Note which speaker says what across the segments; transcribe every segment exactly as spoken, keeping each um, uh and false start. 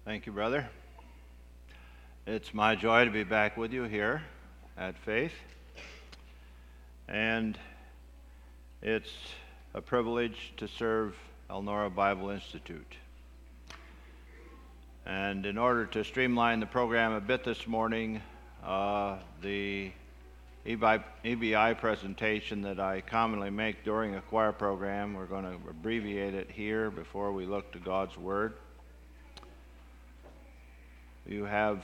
Speaker 1: Thank you, brother. It's my joy to be back with you here at Faith, and it's a privilege to serve Elnora Bible Institute. And in order to streamline the program a bit this morning, uh, the E B I presentation that I commonly make during a choir program, we're going to abbreviate it here before we look to God's Word. You have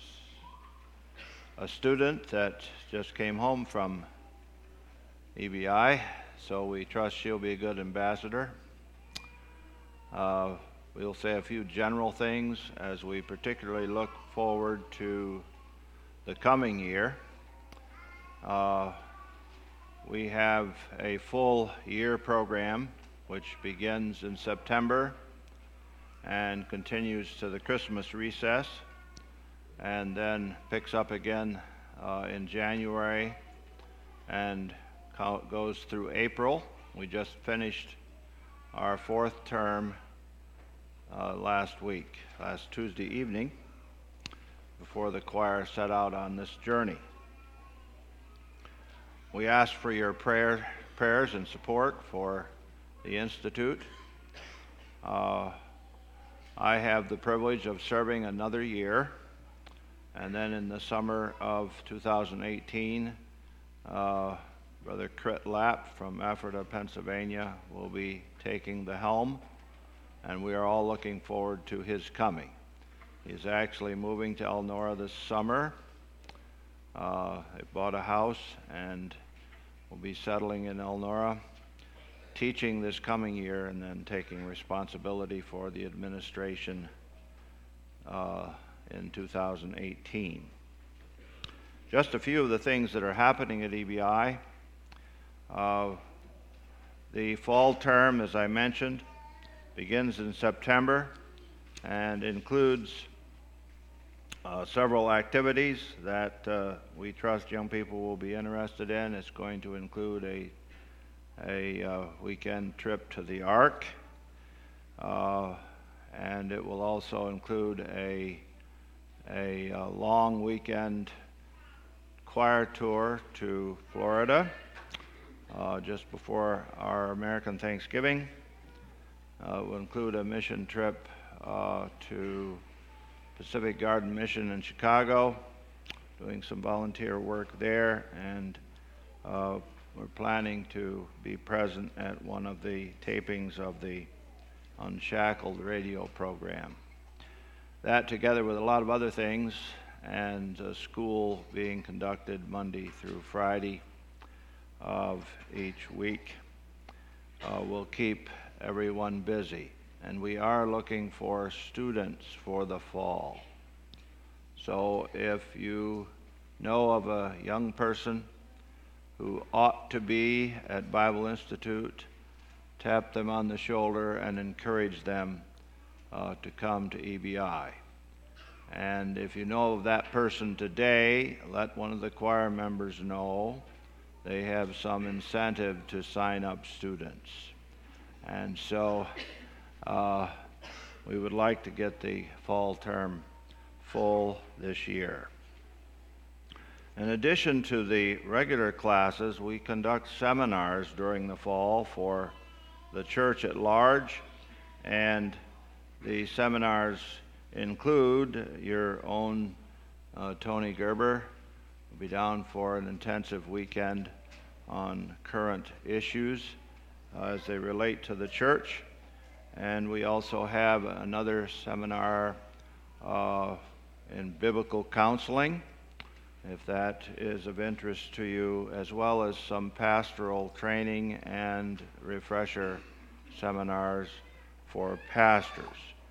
Speaker 1: a student that just came home from E B I, so we trust she'll be a good ambassador. Uh, we'll say a few general things as we particularly look forward to the coming year. Uh, we have a full year program which begins in September and continues to the Christmas recess, and then picks up again uh, in January and co- goes through April. We just finished our fourth term uh, last week, last Tuesday evening, before the choir set out on this journey. We ask for your prayer, prayers and support for the Institute. Uh, I have the privilege of serving another year, and then in the summer of two thousand eighteen, uh, Brother Crit Lapp from Ephrata, Pennsylvania, will be taking the helm, and we are all looking forward to his coming. He's actually moving to Elnora this summer. Uh, they bought a house and will be settling in Elnora, teaching this coming year, and then taking responsibility for the administration uh, in two thousand eighteen. Just a few of the things that are happening at E B I. Uh, the fall term, as I mentioned, begins in September and includes uh, several activities that uh, we trust young people will be interested in. It's going to include a a uh, weekend trip to the Ark, uh, and it will also include a a uh, long weekend choir tour to Florida uh, just before our American Thanksgiving. Uh, it will include a mission trip uh, to Pacific Garden Mission in Chicago, doing some volunteer work there, and uh, we're planning to be present at one of the tapings of the Unshackled radio program. That, together with a lot of other things, and uh, school being conducted Monday through Friday of each week, uh, will keep everyone busy. And we are looking for students for the fall. So if you know of a young person who ought to be at Bible Institute, tap them on the shoulder and encourage them uh, to come to E B I. And if you know of that person today, let one of the choir members know. They have some incentive to sign up students. And so uh, we would like to get the fall term full this year. In addition to the regular classes, we conduct seminars during the fall for the church at large, and the seminars include your own uh, Tony Gerber will be down for an intensive weekend on current issues uh, as they relate to the church. And we also have another seminar uh, in biblical counseling, if that is of interest to you, as well as some pastoral training and refresher seminars for pastors.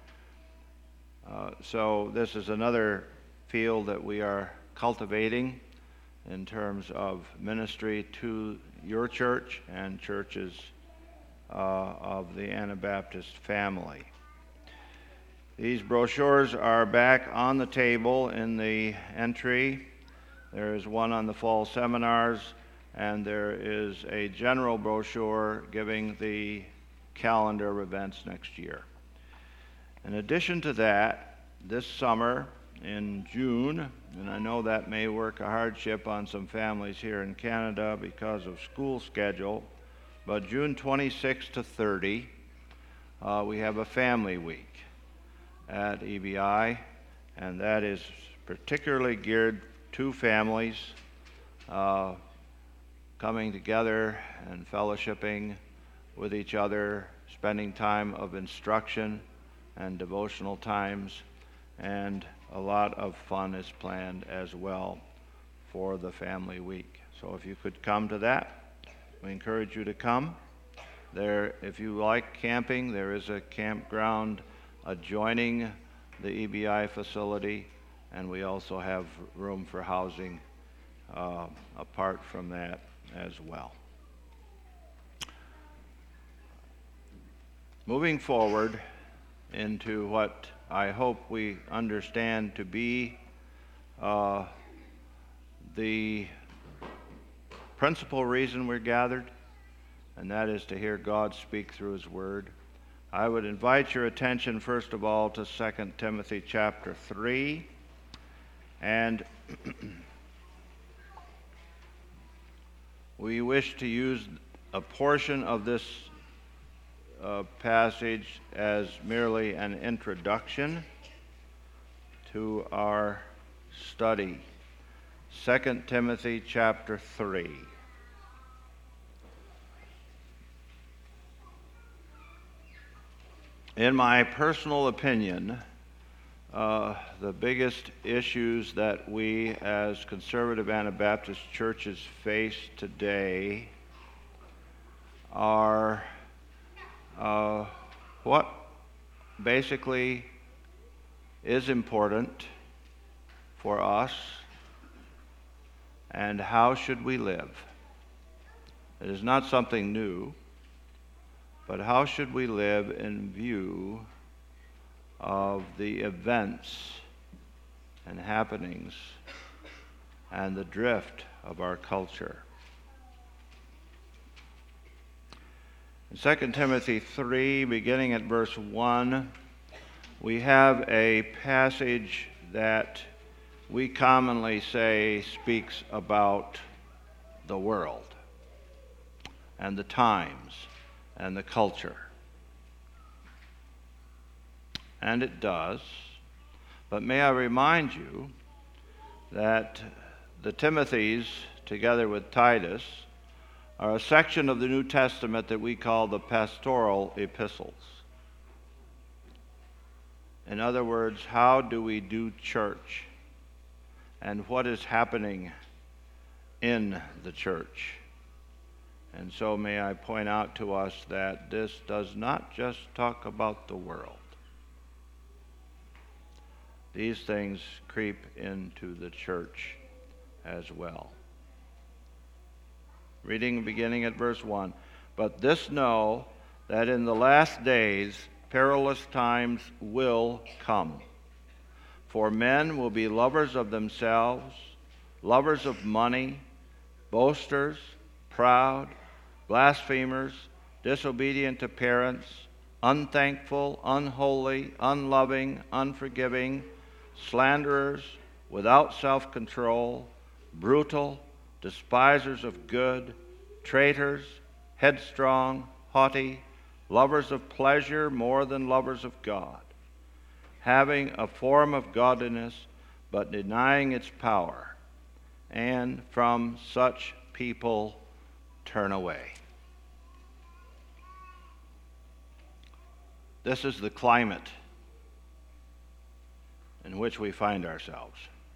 Speaker 1: Uh, so this is another field that we are cultivating in terms of ministry to your church and churches uh, of the Anabaptist family. These brochures are back on the table in the entry. There is one on the fall seminars, and there is a general brochure giving the calendar of events next year. In addition to that, this summer in June, and I know that may work a hardship on some families here in Canada because of school schedule, but June twenty-sixth to thirtieth, uh, we have a family week at E B I, and that is particularly geared to families uh, coming together and fellowshipping with each other, spending time of instruction and devotional times, and a lot of fun is planned as well for the family week. So if you could come to that, we encourage you to come. There, if you like camping, there is a campground adjoining the E B I facility, and we also have room for housing uh, apart from that as well. Moving forward into what I hope we understand to be uh, the principal reason we're gathered, and that is to hear God speak through His Word. I would invite your attention first of all to Second Timothy chapter three, and we wish to use a portion of this uh, passage as merely an introduction to our study. Second Timothy chapter three. In my personal opinion, uh, the biggest issues that we as conservative Anabaptist churches face today are uh, what basically is important for us and how should we live. It is not something new, but how should we live in view of the events and happenings and the drift of our culture. In Second Timothy three, beginning at verse one, we have a passage that we commonly say speaks about the world and the times and the culture. And it does. But may I remind you that the Timothys, together with Titus, are a section of the New Testament that we call the pastoral epistles. In other words, how do we do church? And what is happening in the church? And so may I point out to us that this does not just talk about the world. These things creep into the church as well. Reading beginning at verse one. But this know, that in the last days perilous times will come. For men will be lovers of themselves, lovers of money, boasters, proud, blasphemers, disobedient to parents, unthankful, unholy, unloving, unforgiving, slanderers, without self-control, brutal, despisers of good, traitors, headstrong, haughty, lovers of pleasure more than lovers of God, having a form of godliness, but denying its power. And from such people turn away. This is the climate in which we find ourselves.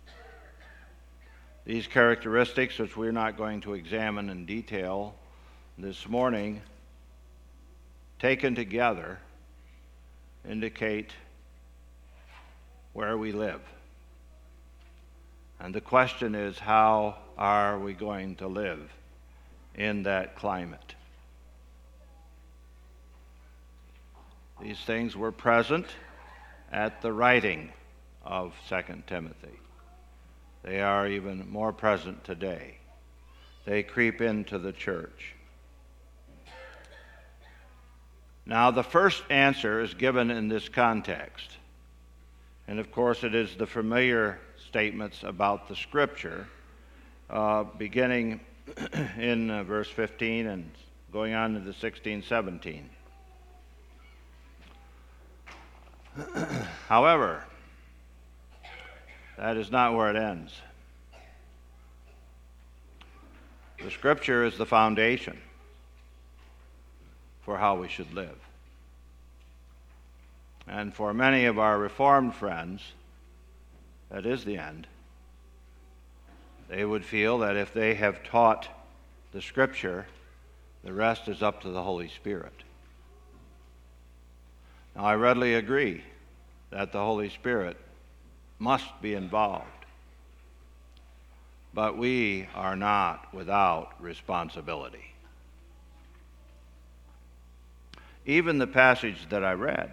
Speaker 1: These characteristics, which we're not going to examine in detail this morning, taken together, indicate where we live. And the question is, how are we going to live in that climate? These things were present at the writing of Second Timothy. They are even more present today. They creep into the church. Now, the first answer is given in this context. And of course, it is the familiar statements about the Scripture, uh, beginning in uh, verse fifteen and going on to the sixteen, seventeen. However, that is not where it ends. The Scripture is the foundation for how we should live. And for many of our Reformed friends, that is the end. They would feel that if they have taught the Scripture, the rest is up to the Holy Spirit. Now, I readily agree that the Holy Spirit must be involved, but we are not without responsibility. Even the passage that I read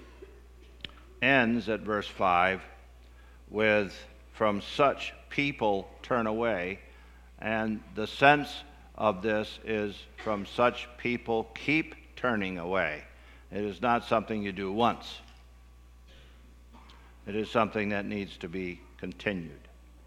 Speaker 1: ends at verse five with, "From such people turn away," and the sense of this is, from such people keep turning away. It is not something you do once. It is something that needs to be continued.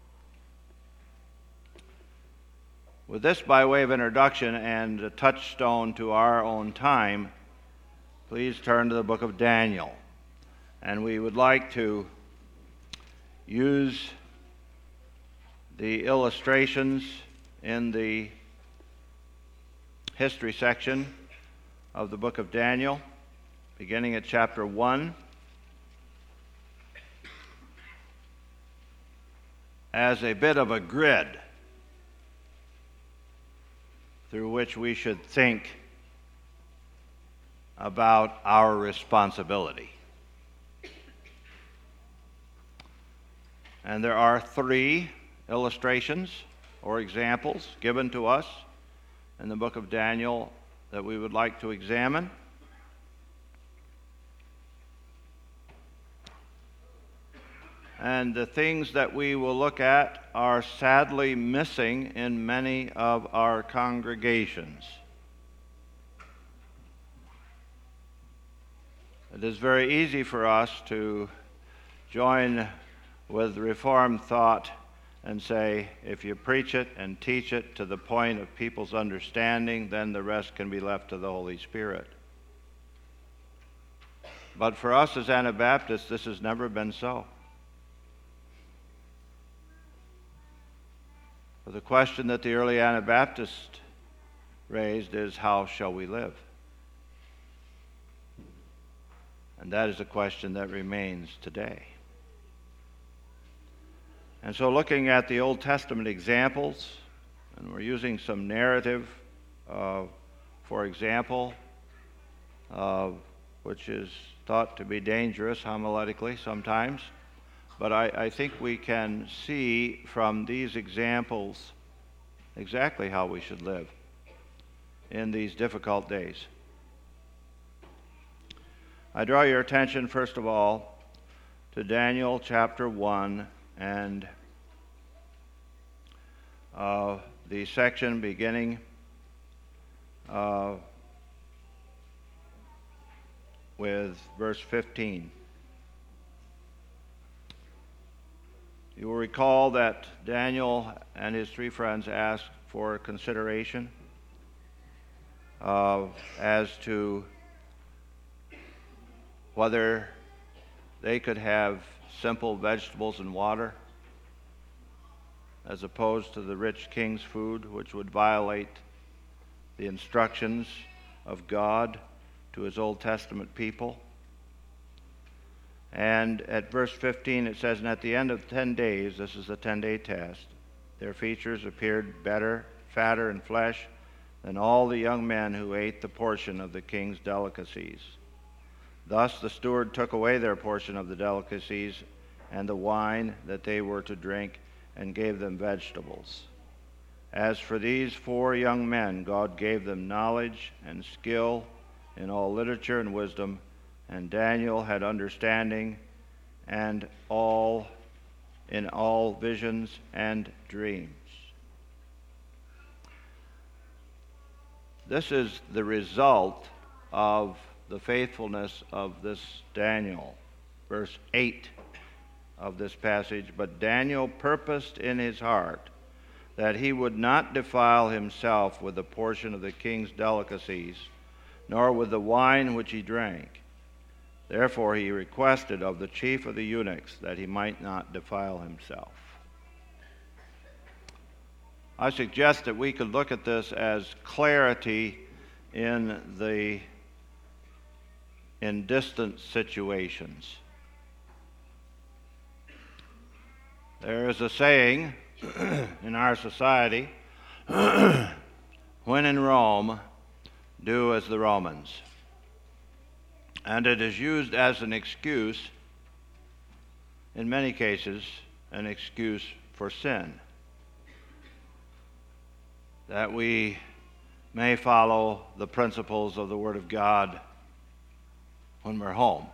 Speaker 1: With this by way of introduction and a touchstone to our own time, please turn to the book of Daniel. And we would like to use the illustrations in the history section of the book of Daniel, beginning at chapter one, as a bit of a grid through which we should think about our responsibility. And there are three illustrations or examples given to us in the book of Daniel that we would like to examine. And the things that we will look at are sadly missing in many of our congregations. It is very easy for us to join with Reformed thought and say, if you preach it and teach it to the point of people's understanding, then the rest can be left to the Holy Spirit. But for us as Anabaptists, this has never been so. The question that the early Anabaptists raised is, how shall we live? And that is a question that remains today. And so looking at the Old Testament examples, and we're using some narrative, uh, for example, uh, which is thought to be dangerous homiletically sometimes, but I, I think we can see from these examples exactly how we should live in these difficult days. I draw your attention, first of all, to Daniel chapter one and uh, the section beginning uh, with verse fifteen. You will recall that Daniel and his three friends asked for consideration uh, as to whether they could have simple vegetables and water as opposed to the rich king's food, which would violate the instructions of God to his Old Testament people. And at verse fifteen it says, and at the end of ten days, this is the ten-day test, their features appeared better, fatter in flesh than all the young men who ate the portion of the king's delicacies. Thus the steward took away their portion of the delicacies and the wine that they were to drink, and gave them vegetables. As for these four young men, God gave them knowledge and skill in all literature and wisdom, and Daniel had understanding and all in all visions and dreams. This is the result of the faithfulness of this Daniel. Verse eight of this passage, but Daniel purposed in his heart that he would not defile himself with a portion of the king's delicacies, nor with the wine which he drank. Therefore he requested of the chief of the eunuchs that he might not defile himself. I suggest that we could look at this as clarity in the in distant situations. There is a saying in our society, when in Rome, do as the Romans. And it is used as an excuse, in many cases, an excuse for sin. That we may follow the principles of the Word of God when we're home.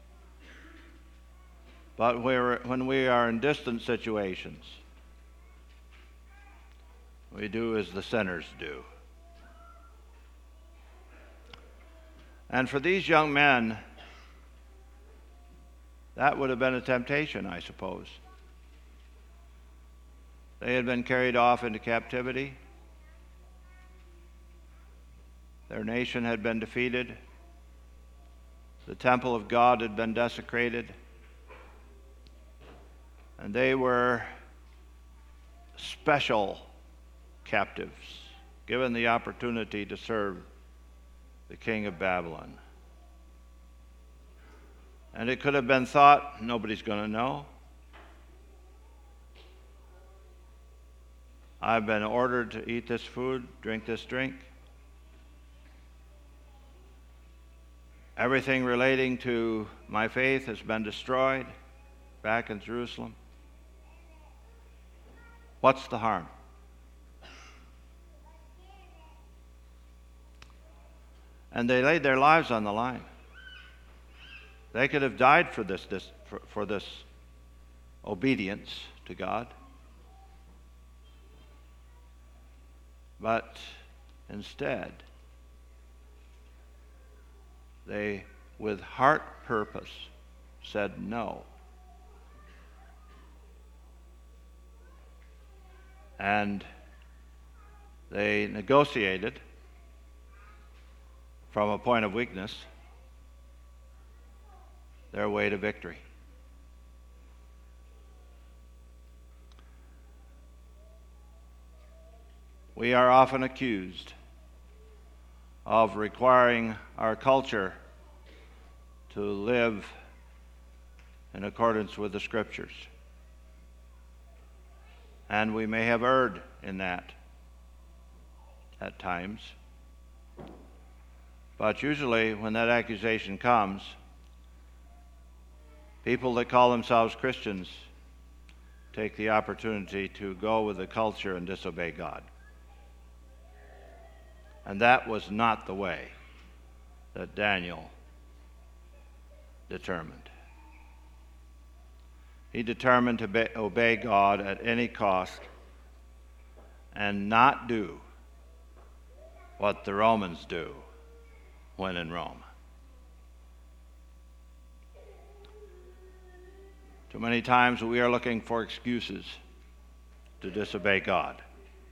Speaker 1: But we're, when we are in distant situations, we do as the sinners do. And for these young men, that would have been a temptation, I suppose. They had been carried off into captivity. Their nation had been defeated. The temple of God had been desecrated. And they were special captives, given the opportunity to serve the king of Babylon. And it could have been thought, nobody's going to know. I've been ordered to eat this food, drink this drink. Everything relating to my faith has been destroyed back in Jerusalem. What's the harm? And they laid their lives on the line. They could have died for this, this for, for this obedience to God. But instead, they, with heart purpose, said no. And they negotiated from a point of weakness their way to victory. We are often accused of requiring our culture to live in accordance with the Scriptures. And we may have erred in that at times. But usually when that accusation comes, people that call themselves Christians take the opportunity to go with the culture and disobey God. And that was not the way that Daniel determined. He determined to be, obey God at any cost and not do what the Romans do when in Rome. Too many times we are looking for excuses to disobey God.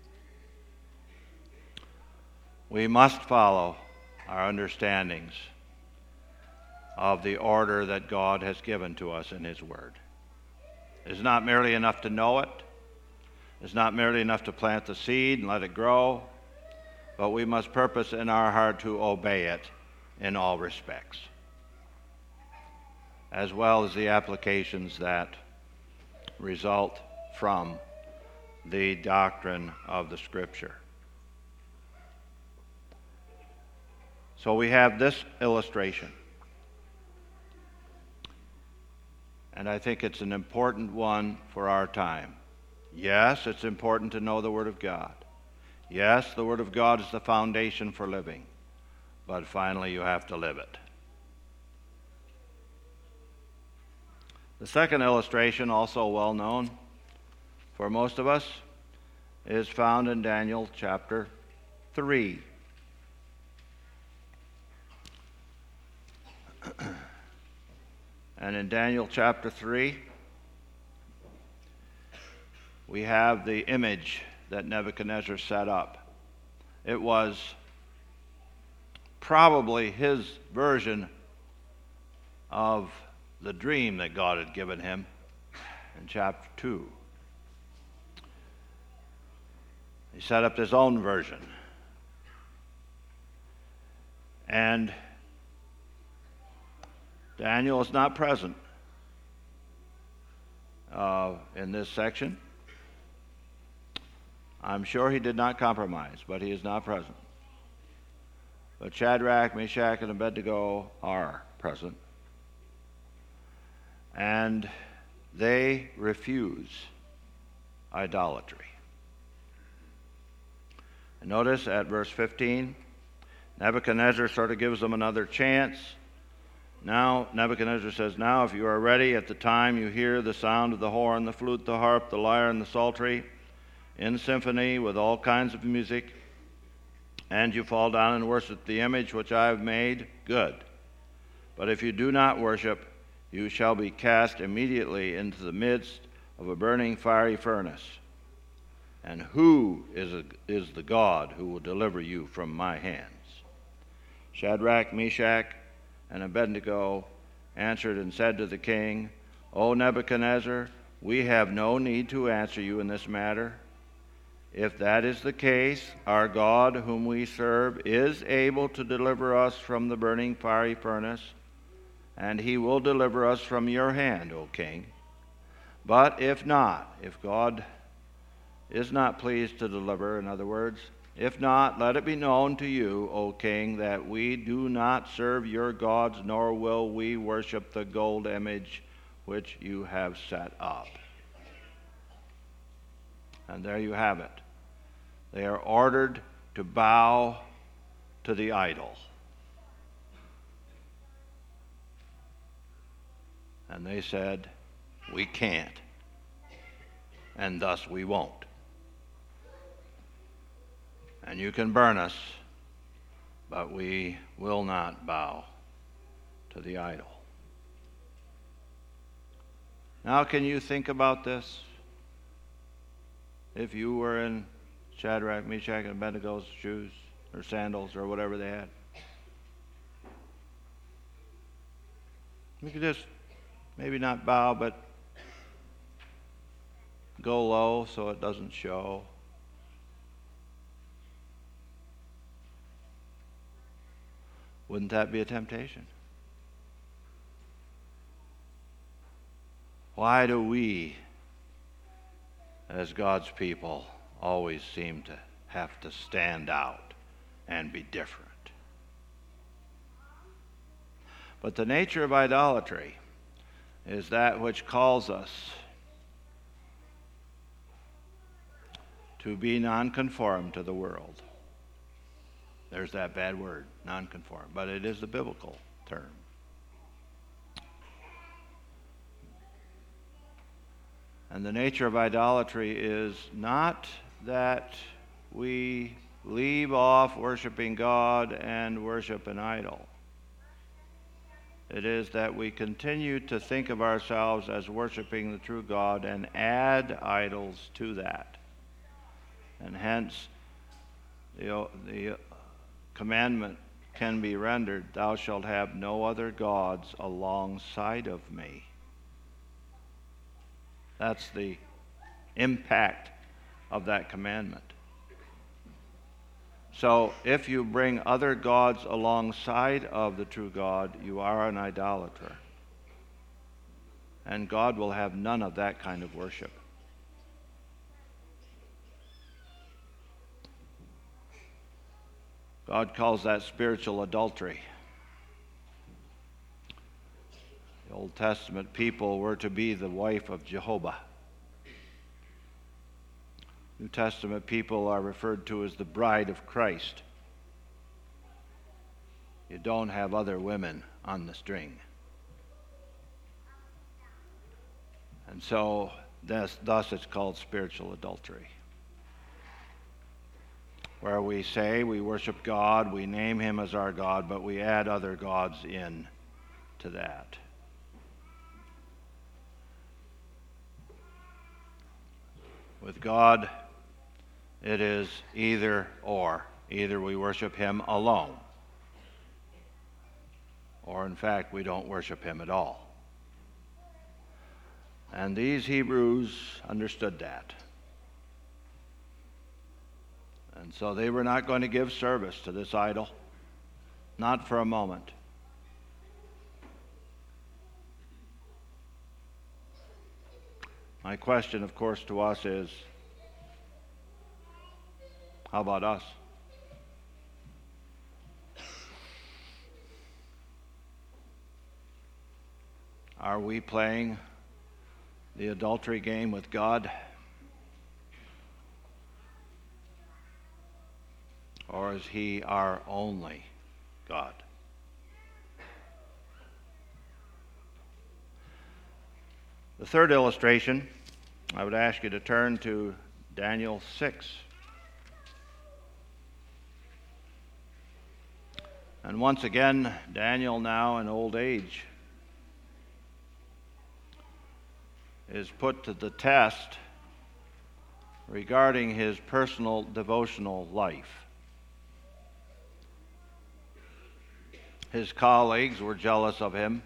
Speaker 1: We must follow our understandings of the order that God has given to us in His Word. It's not merely enough to know it. It's not merely enough to plant the seed and let it grow, but we must purpose in our heart to obey it in all respects, as well as the applications that result from the doctrine of the Scripture. So we have this illustration. And I think it's an important one for our time. Yes, it's important to know the Word of God. Yes, the Word of God is the foundation for living. But finally, you have to live it. The second illustration, also well known for most of us, is found in Daniel chapter three. And in Daniel chapter three, we have the image that Nebuchadnezzar set up. It was probably his version of the dream that God had given him in chapter two. He set up his own version. And Daniel is not present uh, in this section. I'm sure he did not compromise, but he is not present. But Shadrach, Meshach, and Abednego are present. And they refuse idolatry. And notice at verse fifteen, Nebuchadnezzar sort of gives them another chance. Now, Nebuchadnezzar says, "Now if you are ready at the time you hear the sound of the horn, the flute, the harp, the lyre, and the psaltery, in symphony with all kinds of music, and you fall down and worship the image which I have made, good. But if you do not worship, you shall be cast immediately into the midst of a burning fiery furnace. And who is, a, is the God who will deliver you from my hands?" Shadrach, Meshach, and Abednego answered and said to the king, "O Nebuchadnezzar, we have no need to answer you in this matter. If that is the case, our God whom we serve is able to deliver us from the burning fiery furnace, and he will deliver us from your hand, O king. But if not, if God is not pleased to deliver, in other words, if not, let it be known to you, O king, that we do not serve your gods, nor will we worship the gold image which you have set up." And there you have it. They are ordered to bow to the idol. And they said, "We can't, and thus we won't. And you can burn us, but we will not bow to the idol." Now, can you think about this? If you were in Shadrach, Meshach, and Abednego's shoes, or sandals, or whatever they had, you could just maybe not bow, but go low so it doesn't show. Wouldn't that be a temptation? Why do we, as God's people, always seem to have to stand out and be different? But the nature of idolatry is that which calls us to be nonconform to the world. There's that bad word, nonconform, but it is the biblical term. And the nature of idolatry is not that we leave off worshiping God and worship an idol. It is that we continue to think of ourselves as worshiping the true God and add idols to that. And hence, the, the commandment can be rendered, "Thou shalt have no other gods alongside of me." That's the impact of that commandment. So if you bring other gods alongside of the true God, you are an idolater. And God will have none of that kind of worship. God calls that spiritual adultery. The Old Testament people were to be the wife of Jehovah. New Testament people are referred to as the bride of Christ. You don't have other women on the string. And so, thus, thus it's called spiritual adultery, where we say we worship God, we name him as our God, but we add other gods in to that. With God, it is either or. Either we worship him alone, or in fact, we don't worship him at all. And these Hebrews understood that. And so they were not going to give service to this idol, not for a moment. My question, of course, to us is, how about us? Are we playing the adultery game with God? Or is he our only God? The third illustration, I would ask you to turn to Daniel six. And once again, Daniel, now in old age, is put to the test regarding his personal devotional life. His colleagues were jealous of him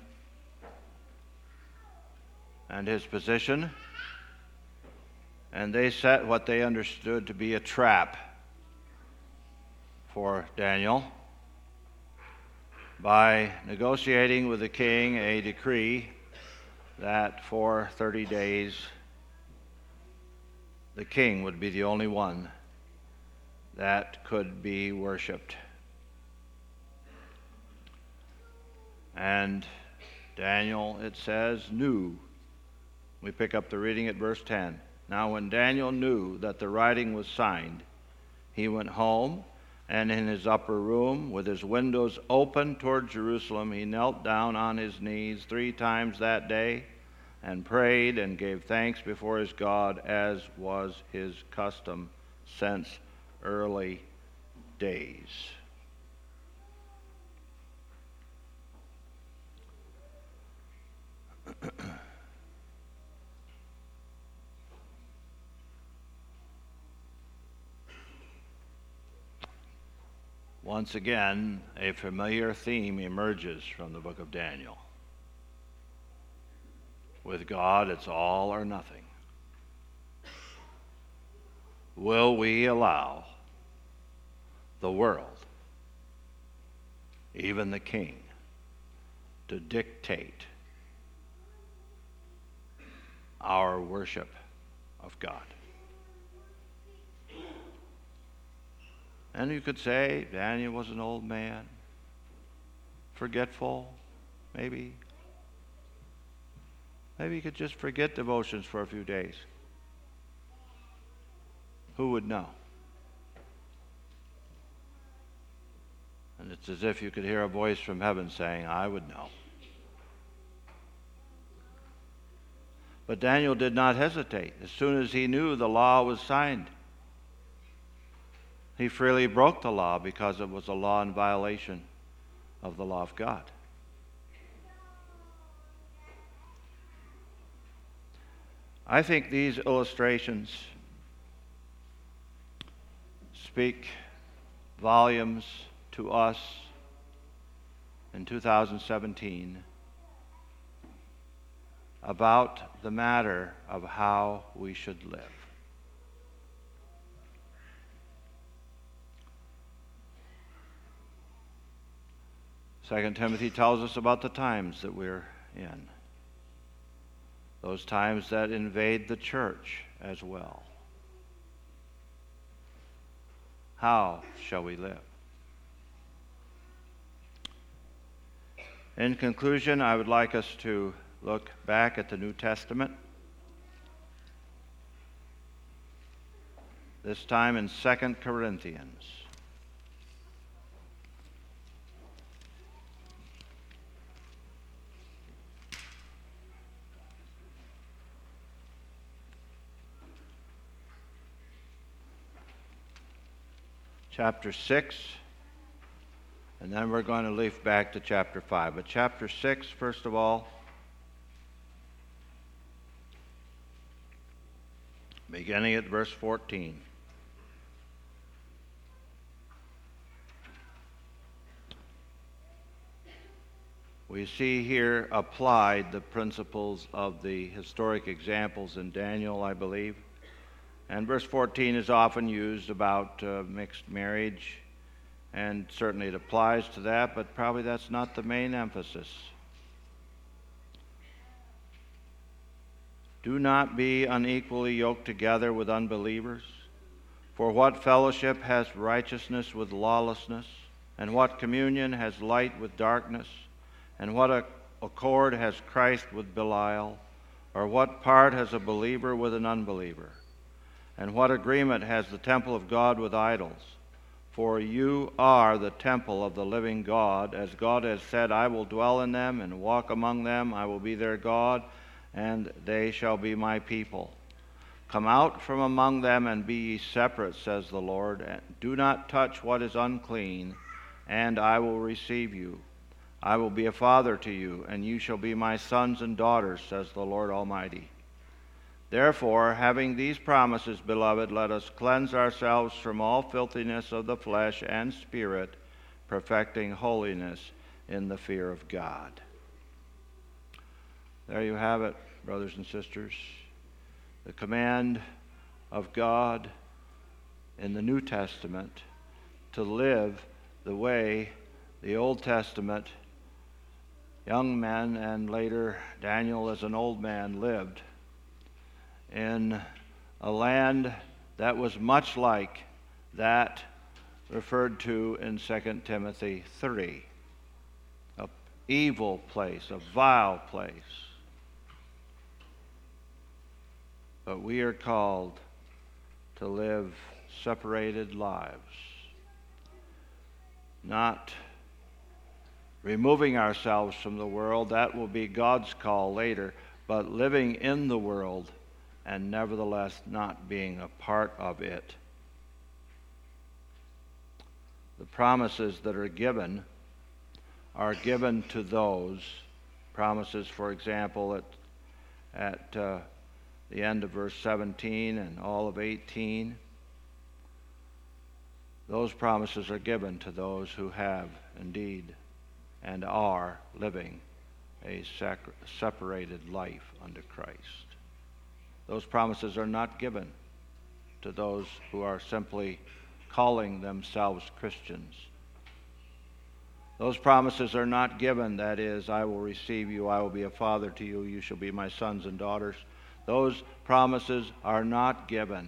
Speaker 1: and his position, and they set what they understood to be a trap for Daniel by negotiating with the king a decree that for thirty days the king would be the only one that could be worshipped. And Daniel, it says, knew. We pick up the reading at verse ten. Now when Daniel knew that the writing was signed, he went home, and in his upper room, with his windows open toward Jerusalem, he knelt down on his knees three times that day and prayed and gave thanks before his God, as was his custom since early days. Once again, a familiar theme emerges from the book of Daniel. With God, it's all or nothing. Will we allow the world, even the king, to dictate our worship of God? And you could say Daniel was an old man, forgetful, maybe. Maybe he could just forget devotions for a few days. Who would know? And it's as if you could hear a voice from heaven saying, I would know. But Daniel did not hesitate. As soon as he knew the law was signed, he freely broke the law because it was a law in violation of the law of God. I think these illustrations speak volumes to us in two thousand seventeen about the matter of how we should live. Second Timothy tells us about the times that we're in. Those times that invade the church as well. How shall we live? In conclusion, I would like us to look back at the New Testament. This time in Second Corinthians. Chapter six, and then we're going to leaf back to chapter five. But chapter six, first of all, beginning at verse fourteen. We see here applied the principles of the historic examples in Daniel, I believe. And verse fourteen is often used about uh, mixed marriage, and certainly it applies to that, but probably that's not the main emphasis. Do not be unequally yoked together with unbelievers. For what fellowship has righteousness with lawlessness? And what communion has light with darkness? And what accord has Christ with Belial? Or what part has a believer with an unbeliever? And what agreement has the temple of God with idols? For you are the temple of the living God. As God has said, I will dwell in them and walk among them. I will be their God, and they shall be my people. Come out from among them and be ye separate, says the Lord. And do not touch what is unclean, and I will receive you. I will be a father to you, and you shall be my sons and daughters, says the Lord Almighty. Therefore, having these promises, beloved, let us cleanse ourselves from all filthiness of the flesh and spirit, perfecting holiness in the fear of God. There you have it, brothers and sisters. The command of God in the New Testament to live the way the Old Testament young men and later Daniel as an old man lived in a land that was much like that referred to in Second Timothy three. An evil place, a vile place. But we are called to live separated lives, not removing ourselves from the world. That will be God's call later, but living in the world and nevertheless not being a part of it. The promises that are given are given to those promises, for example, at, at uh, the end of verse seventeen and all of eighteen. Those promises are given to those who have indeed and are living a sac- separated life unto Christ. Those promises are not given to those who are simply calling themselves Christians. Those promises are not given, that is, I will receive you, I will be a father to you, you shall be my sons and daughters. Those promises are not given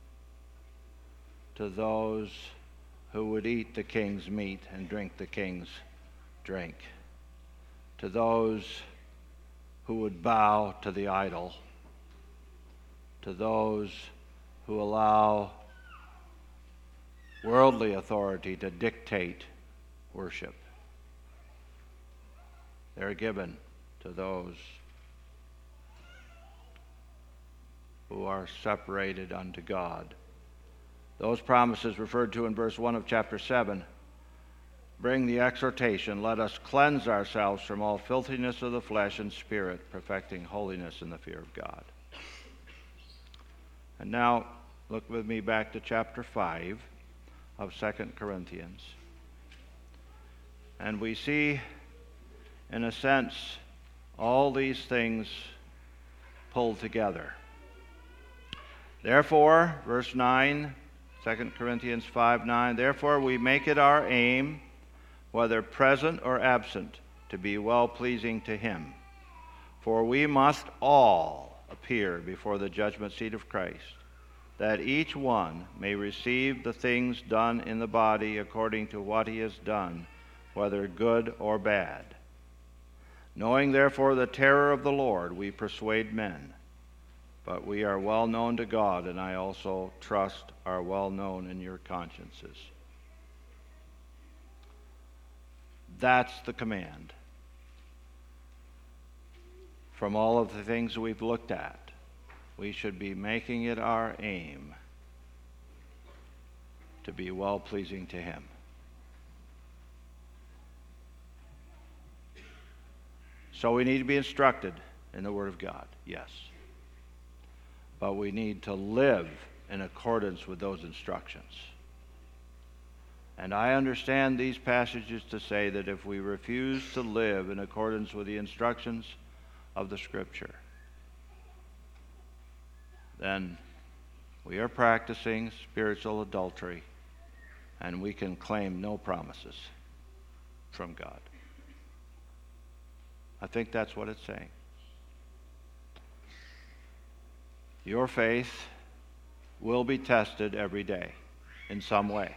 Speaker 1: to those who would eat the king's meat and drink the king's drink, to those who would bow to the idol, to those who allow worldly authority to dictate worship. They're given to those who are separated unto God. Those promises referred to in verse one of chapter seven bring the exhortation, let us cleanse ourselves from all filthiness of the flesh and spirit, perfecting holiness in the fear of God. And now look with me back to chapter five of Second Corinthians. And we see, in a sense, all these things pulled together. Therefore, verse nine, Second Corinthians five nine, therefore we make it our aim, whether present or absent, to be well-pleasing to him. For we must all appear before the judgment seat of Christ, that each one may receive the things done in the body according to what he has done, whether good or bad. Knowing therefore the terror of the Lord, we persuade men. But we are well known to God, and I also trust are well known in your consciences. That's the command. From all of the things we've looked at, we should be making it our aim to be well-pleasing to him. So we need to be instructed in the Word of God, yes. but we need to live in accordance with those instructions. And I understand these passages to say that if we refuse to live in accordance with the instructions of the Scripture, then we are practicing spiritual adultery, and we can claim no promises from God. I think that's what it's saying. Your faith will be tested every day in some way.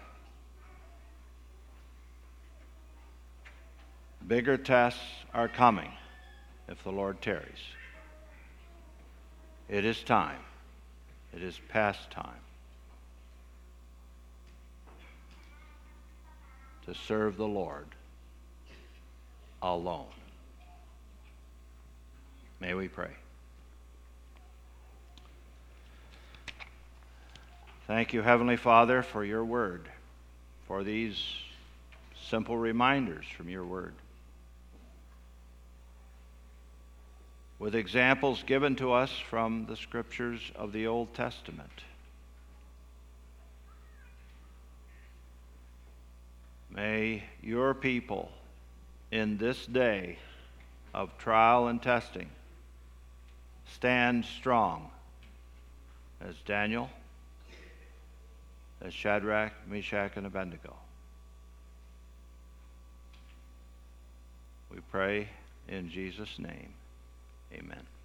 Speaker 1: Bigger tests are coming if the Lord tarries. It is time. It is past time to serve the Lord alone. May we pray. Thank you, Heavenly Father, for your word, for these simple reminders from your word, with examples given to us from the Scriptures of the Old Testament. May your people in this day of trial and testing stand strong as Daniel, as Shadrach, Meshach, and Abednego. We pray in Jesus' name. Amen.